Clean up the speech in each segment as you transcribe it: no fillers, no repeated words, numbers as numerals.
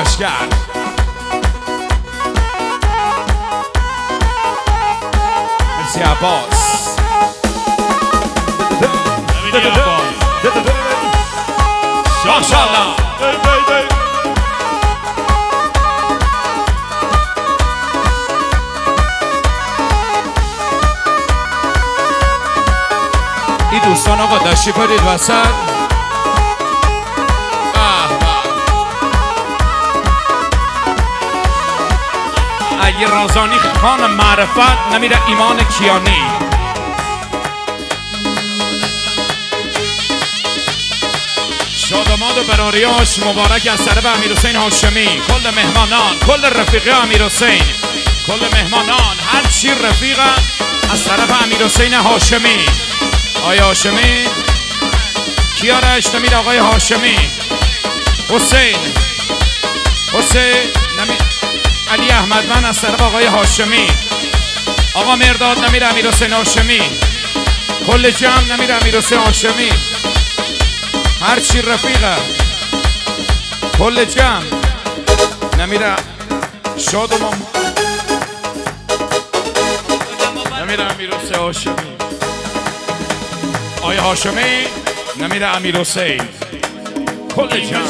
آرشگر مرسی عباس ماشاءالله این دوستان آقا داشتی برید وسط اگه رازانی خان معرفت نمیره ایمان کیانی شاداماد و براریاش مبارک از طرف امیرحسین هاشمی کل مهمانان کل رفیقه امیرحسین کل مهمانان هر چی رفیقه از طرف امیرحسین هاشمی آقای هاشمی کیارش نمیره آقای هاشمی حسین علی احمدمن از طرف آقای هاشمی آقا مرداد نمیره امیرحسین هاشمی کل جمع نمیره امیرحسین هاشمی هر چی رفیقه کل جمع نمیره شادمان نمیره امیرحسین هاشمی آقای هاشمی نمیره امیرحسین کل جمع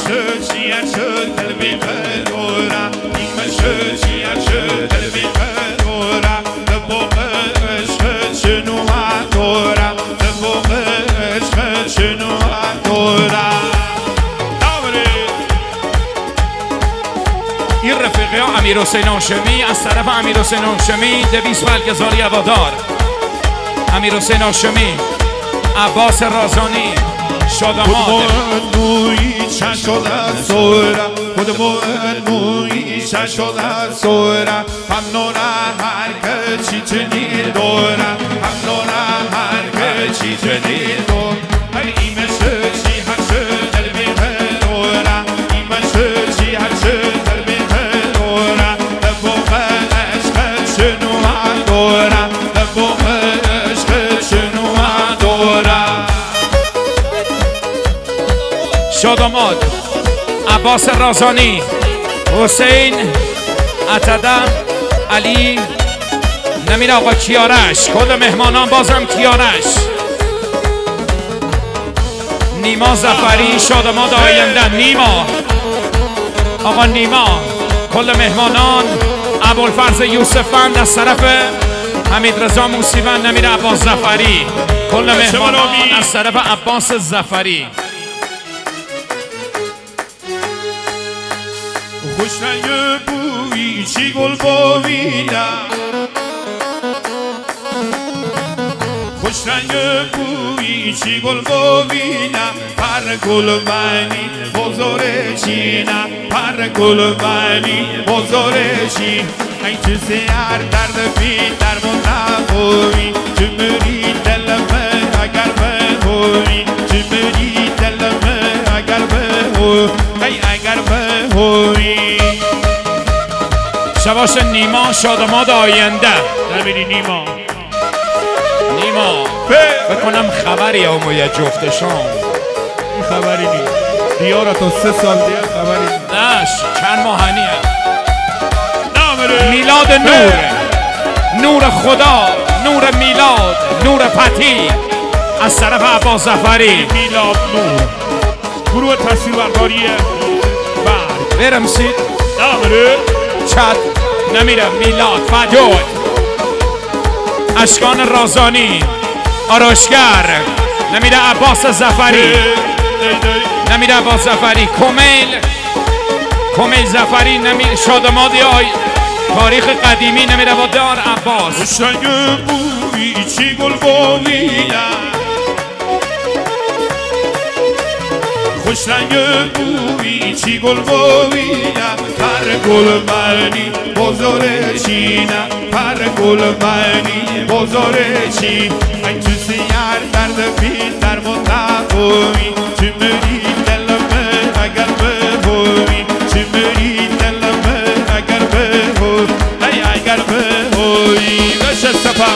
این رفیقه ها امیرحسین هاشمی از طرف امیرحسین هاشمی 200 بلگزاری هوادار امیرحسین هاشمی عباس رازانی شاداماد شاداماد عباس رازانی حسین عتدم علی نمیره آقا کیارش کل مهمانان بازم کیارش نیما زفری شاداماد آینده نیما آقا نیما کل مهمانان ابوالفرز یوسفند از طرف حمید رضا موسیوند نمیره عباس زفری کل مهمانان از طرف عباس زفری خوش رنگ بویی چی گل باویدم خوش رنگ بویی چی گل باویدم پر گل منی بزاره چینم پر گل منی بزاره چین این چه سیار درد بی درمون نبوی چه مری دلمه اگر بهوی چه مری دلمه اگر بهوی اگر بهوی شباش نیما شاداماد آینده نمیری نیما بکنم خبری همو یه جفتشان این خبری نیست دیارا تا 3 سال دیگه خبری نیست نش چند ماهنیه نامره میلاد نور خدا نور میلاد نور پتی از طرف عباس زفری میلاد نور گروه تصویربرداریه برمسید نامره چد نمیره میلاد فجود اشکان رازانی آرشگر نمیره عباس زفری نمیره عباس زفری کمیل زفری نمیره شادامادی تاریخ قدیمی نمیره با دار عباس خوشنگ بوی چی گل باویدم خوش رنگ بوی چی گل باویدم پر گل منی بزاره چینم پر گل منی بزاره چین این تو سیار درد بی درمون نبوی چی مری دلمه اگر بهوی چی مری دلمه اگر بهوی اگر بهوی بشه سپا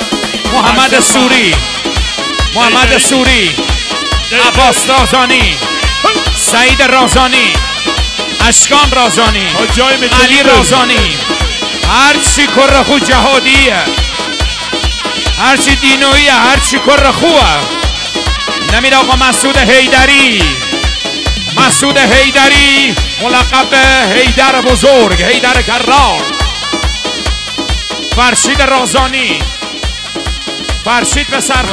محمد سوری عباس رازانی سعید رازانی اشکان رازانی، حاجای علی رازانی، هرچی کر خو جهادیه، هرچی دینویه، هرچی کر خوه. نمید آقا مسعود حیدری، مسعود حیدری ملقب حیدر بزرگ، حیدر کرار. فرشید رازانی، فرشید پسر